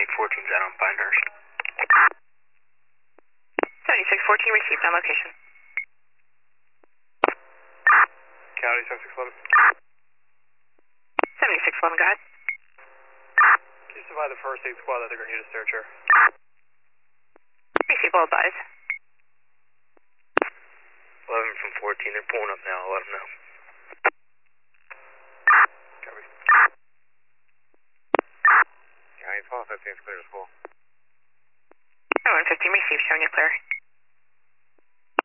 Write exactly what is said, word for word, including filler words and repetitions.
fourteen's out on Pinehurst. seventy-six fourteen received on location. County seventy-six eleven. seventy-six eleven, go ahead. Please provide the first aid squad that they're going to need a searcher. Received, will advise. eleven from fourteen, they're pulling up now, I'll let them know. Copy. County twelve fifteen is clear to school. one fifteen received, showing you clear.